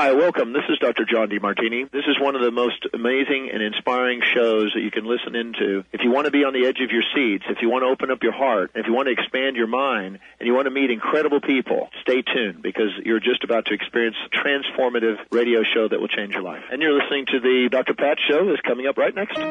Hi, welcome. This is Dr. John DeMartini. This is one of the most amazing and inspiring shows that you can listen into. If you want to be on the edge of your seats, if you want to open up your heart, if you want to expand your mind, and you want to meet incredible people, stay tuned because you're just about to experience a transformative radio show that will change your life. And you're listening to the Dr. Pat Show that's coming up right next.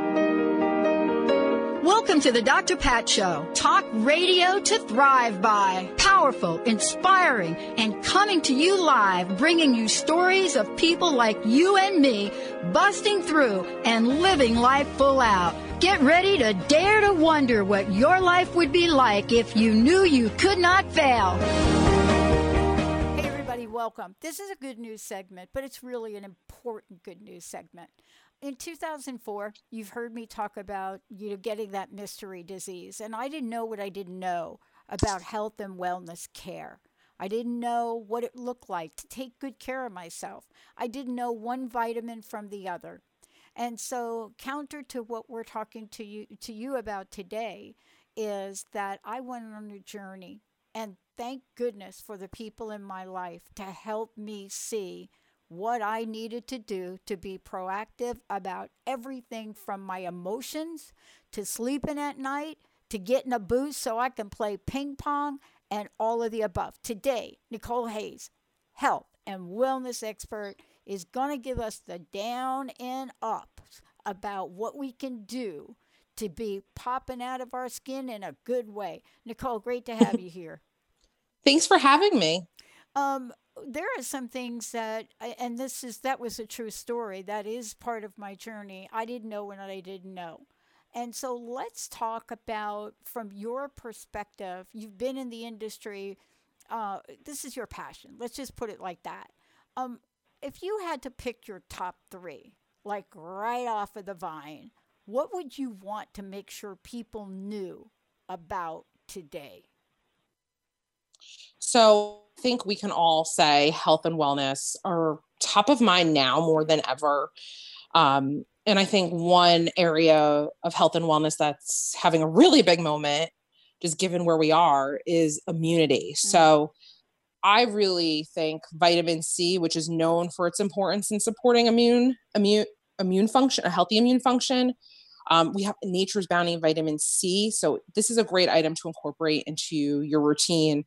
Welcome to the Dr. Pat Show. Talk radio to thrive by. Powerful, inspiring, and coming to you live, bringing you stories of people like you and me, busting through and living life full out. Get ready to dare to wonder what your life would be like if you knew you could not fail. Hey everybody, welcome. This is a good news segment, but it's really an important good news segment. In 2004, you've heard me talk about, getting that mystery disease. And I didn't know what I didn't know about health and wellness care. I didn't know what it looked like to take good care of myself. I didn't know one vitamin from the other. And so counter to what we're talking to you about today is that I went on a journey. And thank goodness for the people in my life to help me see what I needed to do to be proactive about everything from my emotions to sleeping at night to getting a boost so I can play ping pong and all of the above. Today, Nicole Hayes, health and wellness expert, is going to give us the down and up about what we can do to be popping out of our skin in a good way. Nicole, great to have you here. Thanks for having me. There are some things that was a true story. That is part of my journey. I didn't know what I didn't know. And so let's talk about, from your perspective, you've been in the industry. This is your passion. Let's just put it like that. If you had to pick your top three, like right off of the vine, what would you want to make sure people knew about today? So I think we can all say health and wellness are top of mind now more than ever. And I think one area of health and wellness that's having a really big moment, just given where we are, is immunity. Mm-hmm. So I really think vitamin C, which is known for its importance in supporting immune function, a healthy immune function. We have Nature's Bounty vitamin C. So this is a great item to incorporate into your routine.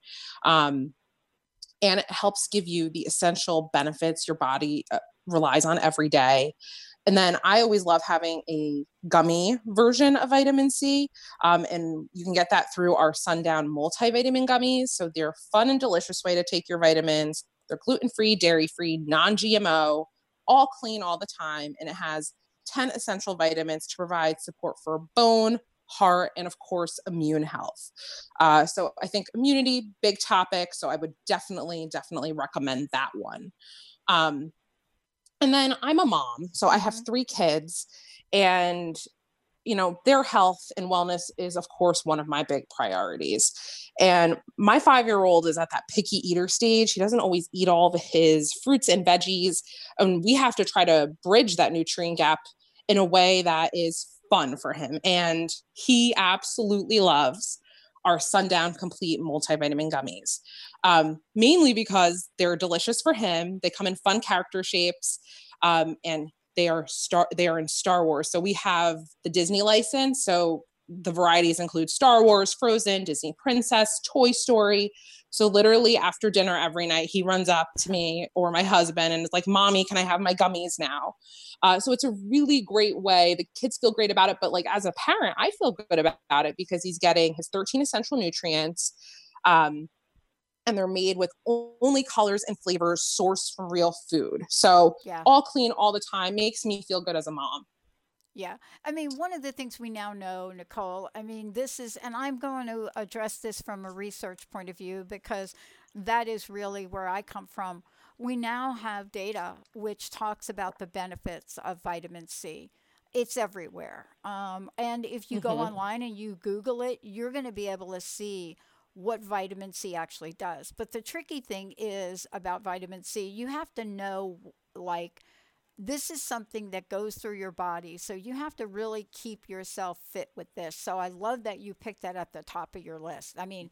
And it helps give you the essential benefits your body relies on every day. And then I always love having a gummy version of vitamin C. And you can get that through our Sundown multivitamin gummies. So they're a fun and delicious way to take your vitamins. They're gluten-free, dairy-free, non-GMO, all clean all the time. And it has 10 essential vitamins to provide support for bone, heart, and of course, immune health. So I think immunity, big topic. So I would definitely recommend that one. And then I'm a mom. So I have 3 kids, and, their health and wellness is, of course, one of my big priorities. And my 5-year-old is at that picky eater stage. He doesn't always eat all of his fruits and veggies. And we have to try to bridge that nutrient gap in a way that is fun for him. And he absolutely loves our Sundown Complete multivitamin gummies, mainly because they're delicious for him. They come in fun character shapes, and they are in Star Wars. So we have the Disney license. So the varieties include Star Wars, Frozen, Disney Princess, Toy Story. So literally after dinner every night, he runs up to me or my husband and is like, "Mommy, can I have my gummies now?" So it's a really great way. The kids feel great about it. But like as a parent, I feel good about it because he's getting his 13 essential nutrients. And they're made with only colors and flavors sourced from real food. So all clean all the time makes me feel good as a mom. Yeah. I mean, one of the things we now know, Nicole, this is, and I'm going to address this from a research point of view because that is really where I come from. We now have data which talks about the benefits of vitamin C. It's everywhere. And if you go online and you Google it, you're going to be able to see what vitamin C actually does. But the tricky thing is about vitamin C, you have to know, this is something that goes through your body. So you have to really keep yourself fit with this. So I love that you picked that at the top of your list.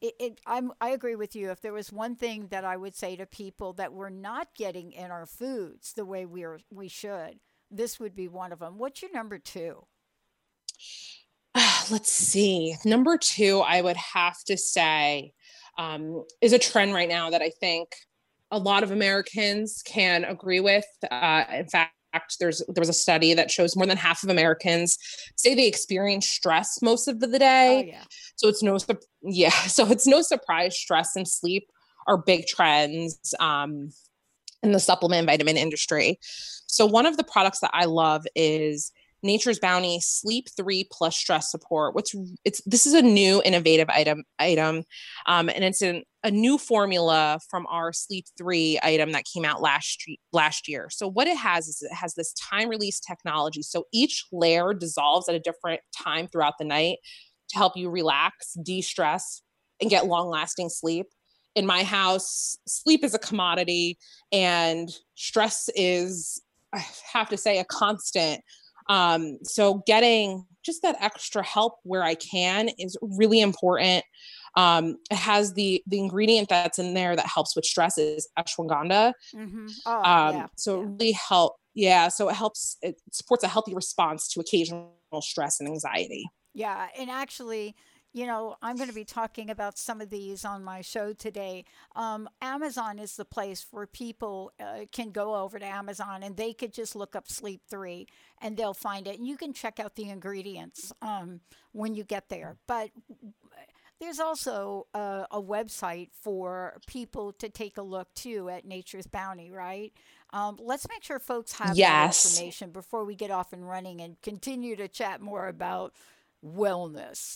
I agree with you. If there was one thing that I would say to people that we're not getting in our foods the way we should, this would be one of them. What's your number two? Let's see. Number two, I would have to say, is a trend right now that I think a lot of Americans can agree with. In fact, there was a study that shows more than half of Americans say they experience stress most of the day. Oh yeah. So it's no surprise stress and sleep are big trends in the supplement and vitamin industry. So one of the products that I love is Nature's Bounty Sleep 3 Plus Stress Support. This is a new innovative item, and it's a new formula from our Sleep 3 item that came out last year. So what it has is it has this time release technology. So each layer dissolves at a different time throughout the night to help you relax, de-stress, and get long-lasting sleep. In my house, sleep is a commodity, and stress is, I have to say, a constant. So getting just that extra help where I can is really important. It has the ingredient that's in there that helps with stress is ashwagandha. Mm-hmm. Oh, yeah. So it really help. Yeah. So it supports a healthy response to occasional stress and anxiety. Yeah. And actually, I'm going to be talking about some of these on my show today. Amazon is the place where people can go over to Amazon and they could just look up Sleep 3 and they'll find it. And you can check out the ingredients when you get there. But there's also a website for people to take a look too at Nature's Bounty, right? Let's make sure folks have that information before we get off and running and continue to chat more about wellness.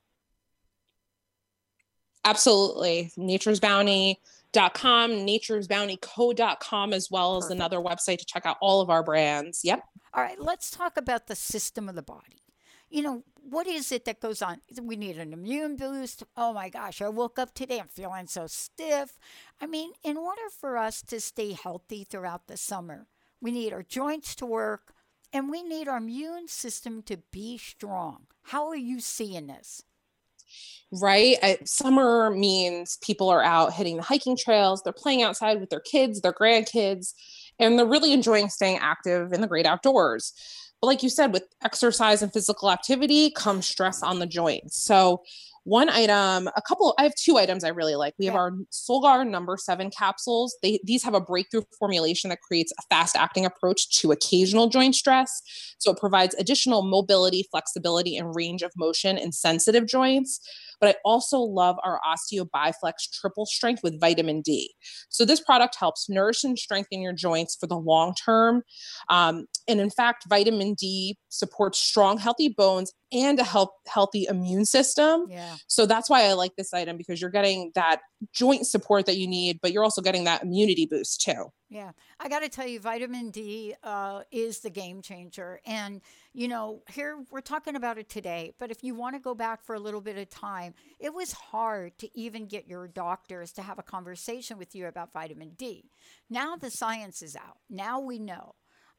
Absolutely. naturesbounty.com, naturesbountyco.com as well as another website to check out all of our brands. Yep. All right, let's talk about the system of the body. What is it that goes on? We need an immune boost. Oh my gosh, I woke up today, I'm feeling so stiff. I mean, in order for us to stay healthy throughout the summer, we need our joints to work and we need our immune system to be strong. How are you seeing this? Right. Summer means people are out hitting the hiking trails. They're playing outside with their kids, their grandkids, and they're really enjoying staying active in the great outdoors. But like you said, with exercise and physical activity comes stress on the joints. So I have two items I really like. We have our Solgar number 7 capsules. These have a breakthrough formulation that creates a fast acting approach to occasional joint stress. So it provides additional mobility, flexibility, and range of motion in sensitive joints. But I also love our OsteoBiflex triple strength with vitamin D. So this product helps nourish and strengthen your joints for the long term. And in fact, vitamin D supports strong, healthy bones and a healthy immune system. Yeah. So that's why I like this item, because you're getting that joint support that you need, but you're also getting that immunity boost too. Yeah. I got to tell you, vitamin D is the game changer. And, here we're talking about it today, but if you want to go back for a little bit of time, it was hard to even get your doctors to have a conversation with you about vitamin D. Now the science is out. Now we know.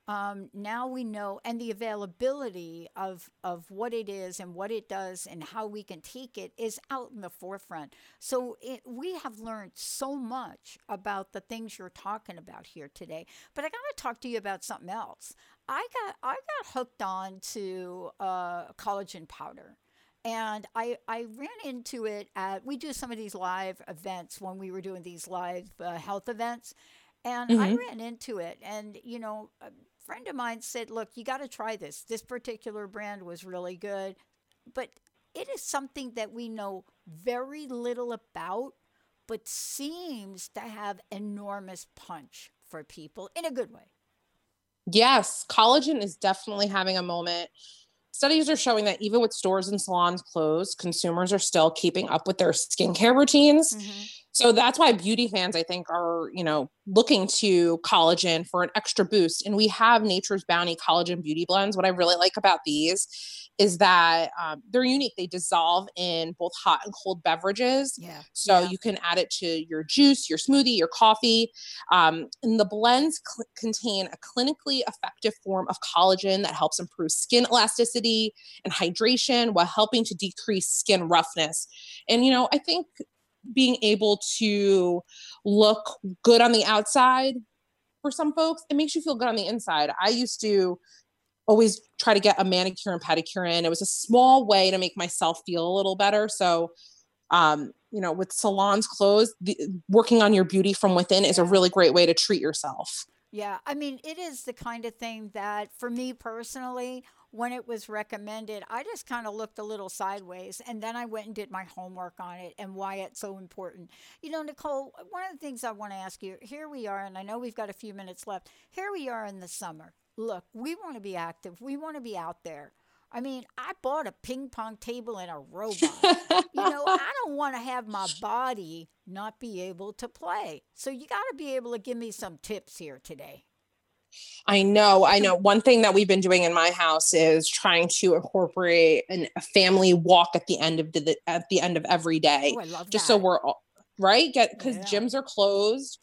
And the availability of what it is and what it does and how we can take it is out in the forefront. So we have learned so much about the things you're talking about here today. But I got to talk to you about something else. I got hooked on to collagen powder. And I ran into it we do some of these live events when we were doing these live health events. And I ran into it. And, a friend of mine said, look, you got to try this. This particular brand was really good. But it is something that we know very little about, but seems to have enormous punch for people in a good way. Yes, collagen is definitely having a moment. Studies are showing that even with stores and salons closed, consumers are still keeping up with their skincare routines. Mm-hmm. So that's why beauty fans, I think, are, looking to collagen for an extra boost. And we have Nature's Bounty Collagen Beauty Blends. What I really like about these is that they're unique. They dissolve in both hot and cold beverages. Yeah. So you can add it to your juice, your smoothie, your coffee. And the blends contain a clinically effective form of collagen that helps improve skin elasticity and hydration while helping to decrease skin roughness. And, I think being able to look good on the outside for some folks, it makes you feel good on the inside. I used to always try to get a manicure and pedicure in. It was a small way to make myself feel a little better. So, with salons closed, working on your beauty from within is a really great way to treat yourself. Yeah, I mean, it is the kind of thing that for me personally, when it was recommended, I just kind of looked a little sideways and then I went and did my homework on it and why it's so important. Nicole, one of the things I want to ask you, here we are, and I know we've got a few minutes left. Here we are in the summer. Look, we want to be active. We want to be out there. I mean, I bought a ping pong table and a robot. I don't want to have my body not be able to play. So you got to be able to give me some tips here today. I know. One thing that we've been doing in my house is trying to incorporate a family walk at the end of every day. Oh, I love just that. So we're all right. Because gyms are closed.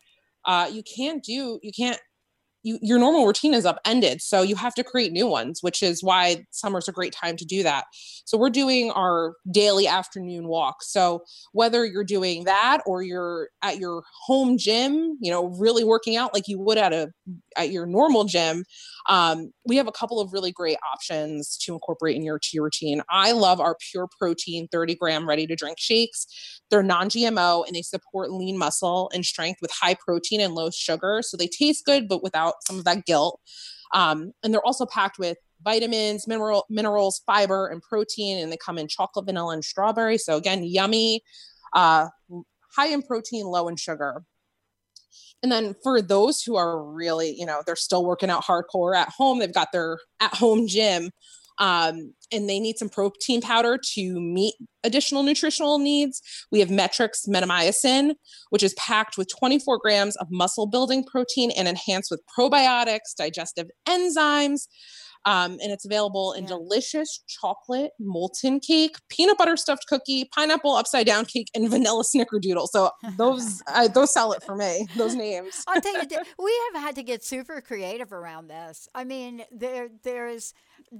Your normal routine is upended. So you have to create new ones, which is why summer's a great time to do that. So we're doing our daily afternoon walk. So whether you're doing that or you're at your home gym, really working out like you would at your normal gym, we have a couple of really great options to incorporate to your routine. I love our Pure Protein 30-gram ready to drink shakes. They're non-GMO and they support lean muscle and strength with high protein and low sugar. So they taste good, but without some of that guilt. And they're also packed with vitamins, minerals, fiber, and protein. And they come in chocolate, vanilla, and strawberry. So again, yummy, high in protein, low in sugar. And then for those who are really, they're still working out hardcore at home, they've got their at-home gym, and they need some protein powder to meet additional nutritional needs. We have Metrix Metamycin, which is packed with 24 grams of muscle-building protein and enhanced with probiotics, digestive enzymes. And it's available in delicious chocolate molten cake, peanut butter stuffed cookie, pineapple upside down cake, and vanilla snickerdoodle. So those sell it for me, those names. I'll tell you, we have had to get super creative around this. I mean, there's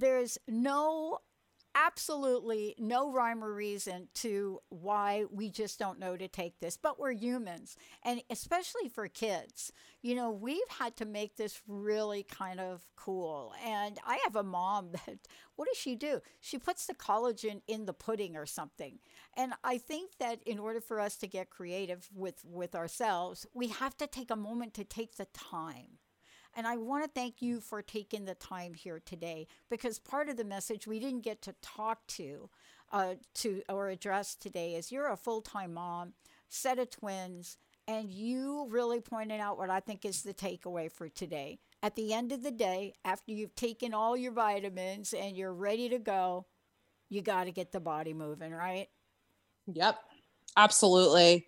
absolutely no rhyme or reason to why we just don't know to take this, but we're humans. And especially for kids, we've had to make this really kind of cool. And I have a mom that, what does she do? She puts the collagen in the pudding or something. And I think that in order for us to get creative with ourselves, we have to take a moment to take the time. And I want to thank you for taking the time here today, because part of the message we didn't get to talk to or address today is you're a full-time mom, set of twins, and you really pointed out what I think is the takeaway for today. At the end of the day, after you've taken all your vitamins and you're ready to go, you got to get the body moving, right? Yep, absolutely.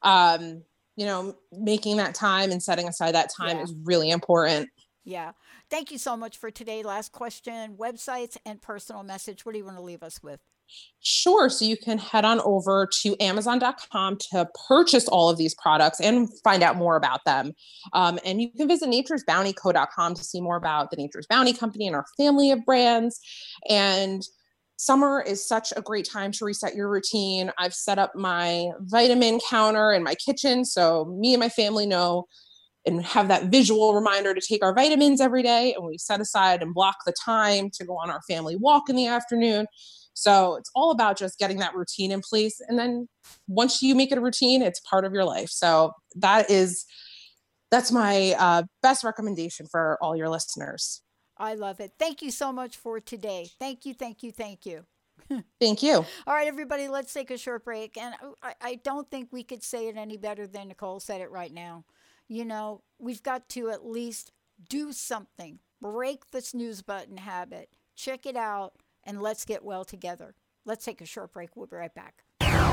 Making that time and setting aside that time is really important. Yeah. Thank you so much for today. Last question, websites and personal message. What do you want to leave us with? Sure. So you can head on over to Amazon.com to purchase all of these products and find out more about them. And you can visit naturesbountyco.com to see more about the Nature's Bounty Company and our family of brands. And summer is such a great time to reset your routine. I've set up my vitamin counter in my kitchen, so me and my family know and have that visual reminder to take our vitamins every day. And we set aside and block the time to go on our family walk in the afternoon. So it's all about just getting that routine in place. And then once you make it a routine, it's part of your life. So that's my best recommendation for all your listeners. I love it. Thank you so much for today. Thank you, thank you, thank you. Thank you. All right, everybody, let's take a short break. And I don't think we could say it any better than Nicole said it right now. We've got to at least do something. Break the snooze button habit. Check it out, and let's get well together. Let's take a short break. We'll be right back.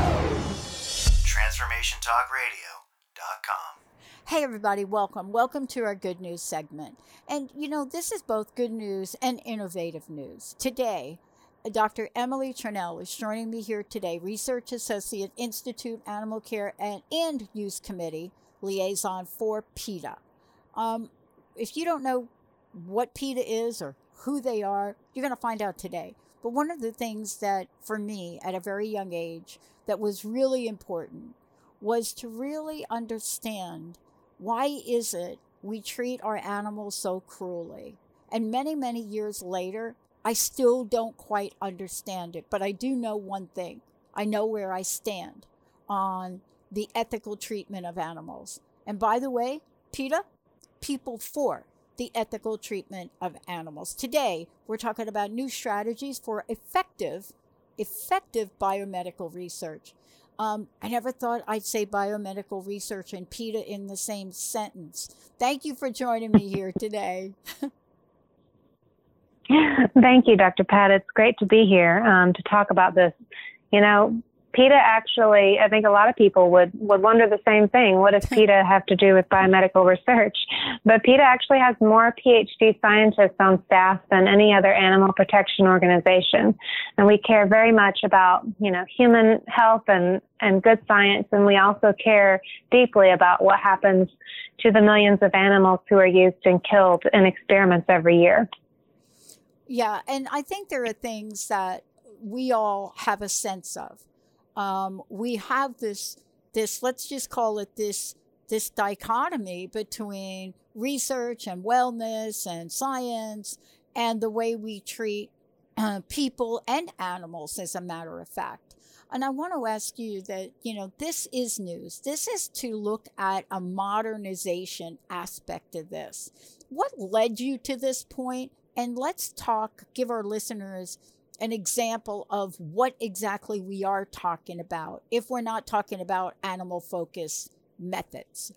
TransformationTalkRadio.com. Hey everybody, welcome. Welcome to our good news segment. And this is both good news and innovative news. Today, Dr. Emily Trunnell is joining me here today, Research Associate, Institute Animal Care and Use Committee Liaison for PETA. If you don't know what PETA is or who they are, you're going to find out today. But one of the things that, for me, at a very young age, that was really important was to really understand, why is it we treat our animals so cruelly? And many, many years later, I still don't quite understand it, but I do know one thing. I know where I stand on the ethical treatment of animals. And by the way, PETA, people for the ethical treatment of animals. Today, we're talking about new strategies for effective biomedical research. I never thought I'd say biomedical research and PETA in the same sentence. Thank you for joining me here today. Thank you, Dr. Pat. It's great to be here to talk about this. You know, PETA actually, I think a lot of people would wonder the same thing. What does PETA have to do with biomedical research? But PETA actually has more PhD scientists on staff than any other animal protection organization. And we care very much about, you know, human health and good science. And we also care deeply about what happens to the millions of animals who are used and killed in experiments every year. Yeah, and I think there are things that we all have a sense of. We have this, let's just call it this dichotomy between research and wellness and science and the way we treat people and animals, as a matter of fact. And I want to ask you that, you know, this is news. This is to look at a modernization aspect of this. What led you to this point? And let's give our listeners an example of what exactly we are talking about, if we're not talking about animal-focused methods.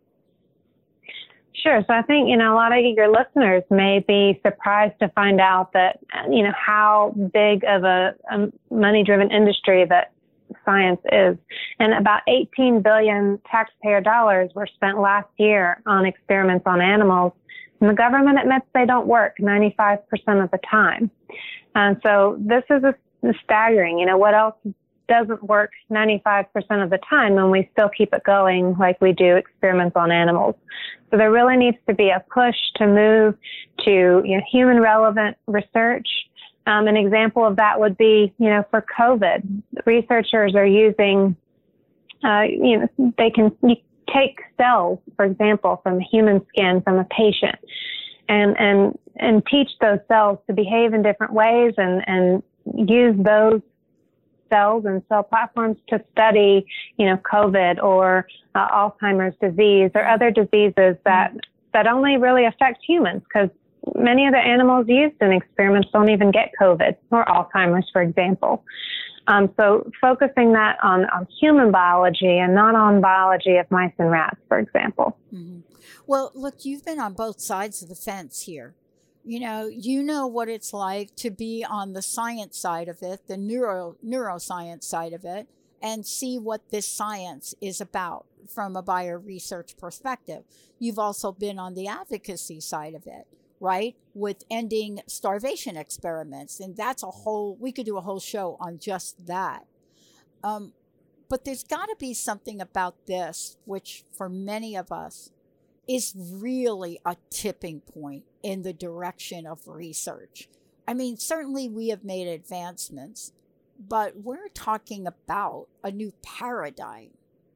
Sure. So I think, you know, a lot of your listeners may be surprised to find out that, you know, how big of a money-driven industry that science is. And about 18 billion taxpayer dollars were spent last year on experiments on animals. And the government admits they don't work 95% of the time. And so this is staggering. You know, what else doesn't work 95% of the time when we still keep it going like we do experiments on animals? So there really needs to be a push to move to, you know, human relevant research. An example of that would be, you know, for COVID, researchers are using, you know, they can take cells, for example, from human skin from a patient and teach those cells to behave in different ways and use those cells and cell platforms to study, you know, COVID or Alzheimer's disease or other diseases that only really affect humans, because many of the animals used in experiments don't even get COVID or Alzheimer's, for example. So focusing that on human biology and not on biology of mice and rats, for example. Mm-hmm. Well, look, you've been on both sides of the fence here. You know what it's like to be on the science side of it, the neuroscience side of it, and see what this science is about from a bioresearch perspective. You've also been on the advocacy side of it, right? With ending starvation experiments. And we could do a whole show on just that. But there's got to be something about this, which for many of us is really a tipping point in the direction of research. I mean, certainly we have made advancements, but we're talking about a new paradigm.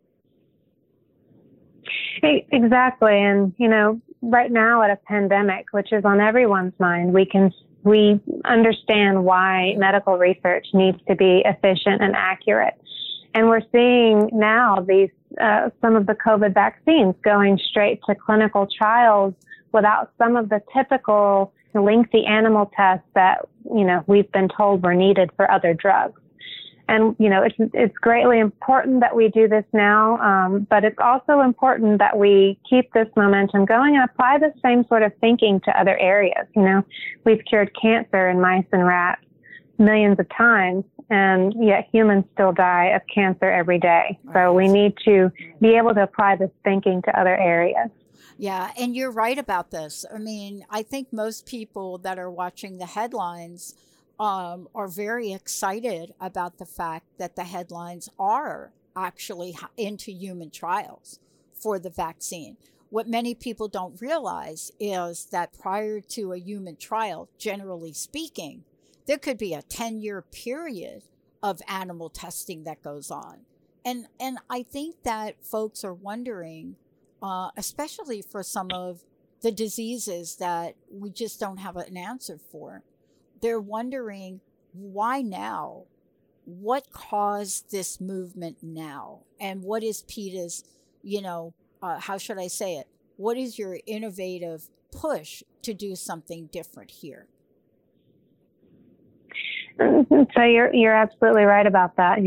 Exactly. And, you know, right now at a pandemic, which is on everyone's mind, we understand why medical research needs to be efficient and accurate. And we're seeing now these some of the COVID vaccines going straight to clinical trials without some of the typical lengthy animal tests that, you know, we've been told were needed for other drugs. And, you know, it's greatly important that we do this now, but it's also important that we keep this momentum going and apply the same sort of thinking to other areas. You know, we've cured cancer in mice and rats millions of times, and yet humans still die of cancer every day. So we need to be able to apply this thinking to other areas. Yeah, and you're right about this. I mean, I think most people that are watching the headlines are very excited about the fact that the headlines are actually into human trials for the vaccine. What many people don't realize is that prior to a human trial, generally speaking, there could be a 10-year period of animal testing that goes on. And I think that folks are wondering, especially for some of the diseases that we just don't have an answer for. They're wondering, why now? What caused this movement now? And what is PETA's, how should I say it? What is your innovative push to do something different here? So you're absolutely right about that.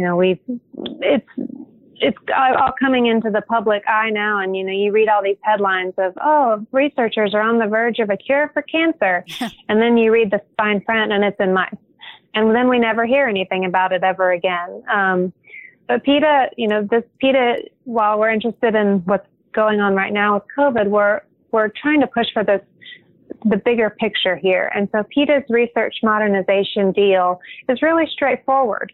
It's all coming into the public eye now, and you read all these headlines of, oh, researchers are on the verge of a cure for cancer, and then you read the fine print and it's in mice, and then we never hear anything about it ever again. But PETA, PETA, while we're interested in what's going on right now with COVID, we're trying to push for the bigger picture here. And so PETA's research modernization deal is really straightforward.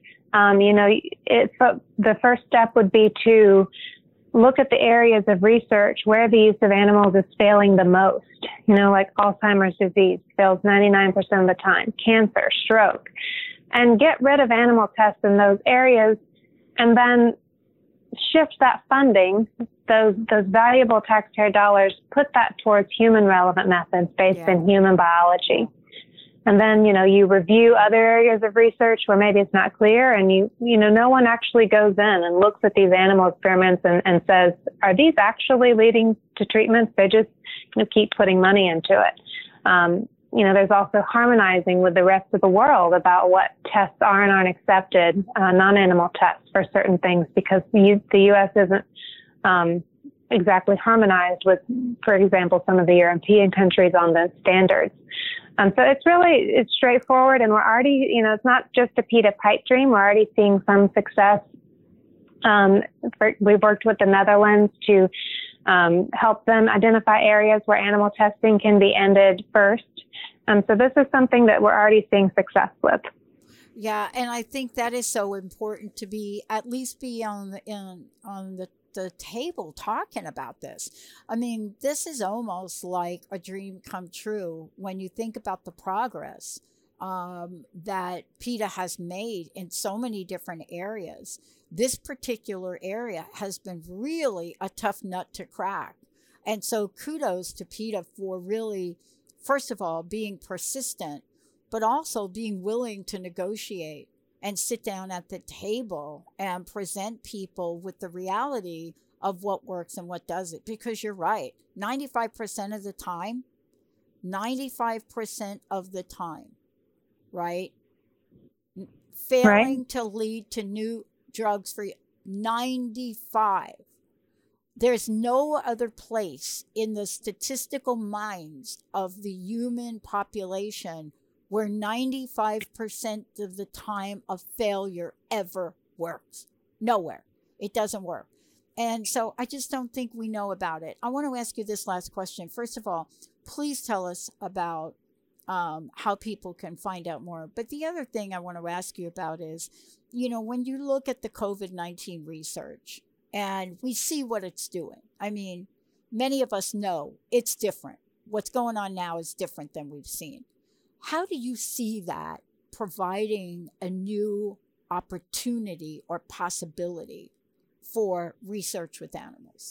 The first step would be to look at the areas of research where the use of animals is failing the most. Like Alzheimer's disease fails 99% of the time, cancer, stroke, and get rid of animal tests in those areas, and then shift that funding, those valuable taxpayer dollars, put that towards human relevant methods based in human biology. And then, you review other areas of research where maybe it's not clear, and no one actually goes in and looks at these animal experiments and says, are these actually leading to treatments? They just keep putting money into it. There's also harmonizing with the rest of the world about what tests are and aren't accepted, non-animal tests for certain things, because the U.S. isn't exactly harmonized with, for example, some of the European countries on those standards. So it's straightforward, and we're already, it's not just a PETA pipe dream. We're already seeing some success. We've worked with the Netherlands to help them identify areas where animal testing can be ended first. So this is something that we're already seeing success with. Yeah, and I think that is so important to at least be on the table talking about this. I mean, this is almost like a dream come true when you think about the progress that PETA has made in so many different areas. This particular area has been really a tough nut to crack. And so kudos to PETA for really, first of all, being persistent, but also being willing to negotiate and sit down at the table and present people with the reality of what works and what doesn't. Because you're right, 95% of the time, right? Failing to lead to new drugs for 95. There's no other place in the statistical minds of the human population where 95% of the time of failure ever works. Nowhere. It doesn't work. And so I just don't think we know about it. I want to ask you this last question. First of all, please tell us about how people can find out more. But the other thing I want to ask you about is, when you look at the COVID-19 research and we see what it's doing, I mean, many of us know it's different. What's going on now is different than we've seen. How do you see that providing a new opportunity or possibility for research with animals?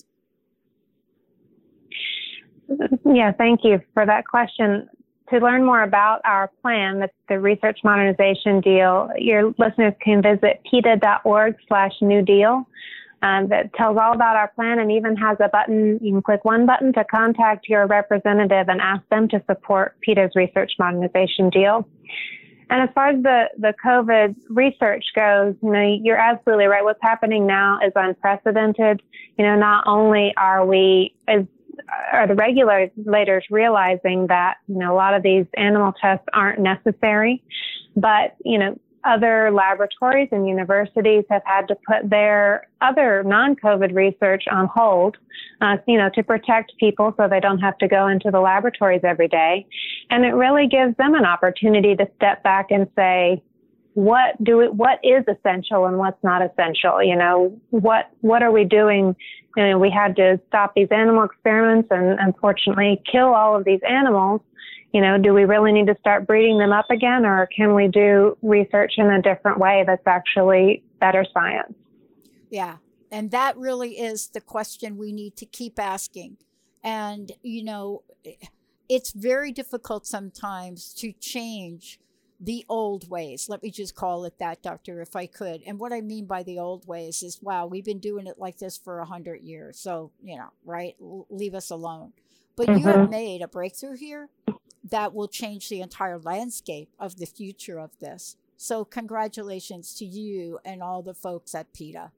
Yeah, thank you for that question. To learn more about our plan, the Research Modernization Deal, your listeners can visit PETA.org/New Deal. That tells all about our plan and even has a button. You can click one button to contact your representative and ask them to support PETA's Research Modernization Deal. And as far as the COVID research goes, you're absolutely right. What's happening now is unprecedented. Not only are the regulators realizing that, a lot of these animal tests aren't necessary, but, other laboratories and universities have had to put their other non-COVID research on hold, to protect people so they don't have to go into the laboratories every day. And it really gives them an opportunity to step back and say, what is essential and what's not essential? What are we doing? We had to stop these animal experiments and unfortunately kill all of these animals. Do we really need to start breeding them up again, or can we do research in a different way that's actually better science? Yeah. And that really is the question we need to keep asking. And, it's very difficult sometimes to change the old ways. Let me just call it that, Doctor, if I could. And what I mean by the old ways is, wow, we've been doing it like this for 100 years. So, right? Leave us alone. But you have made a breakthrough here that will change the entire landscape of the future of this. So congratulations to you and all the folks at PETA.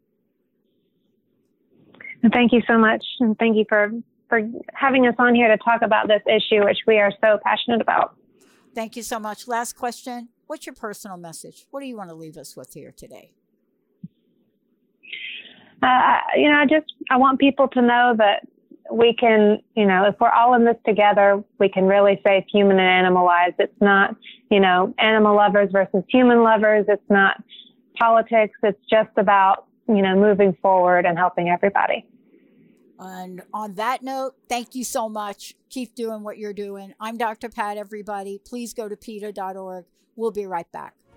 Thank you so much. And thank you for having us on here to talk about this issue, which we are so passionate about. Thank you so much. Last question. What's your personal message? What do you want to leave us with here today? I want people to know that we can, if we're all in this together, we can really save human and animal lives. It's not, animal lovers versus human lovers. It's not politics. It's just about, moving forward and helping everybody. And on that note, thank you so much. Keep doing what you're doing. I'm Dr. Pat, everybody. Please go to PETA.org. We'll be right back.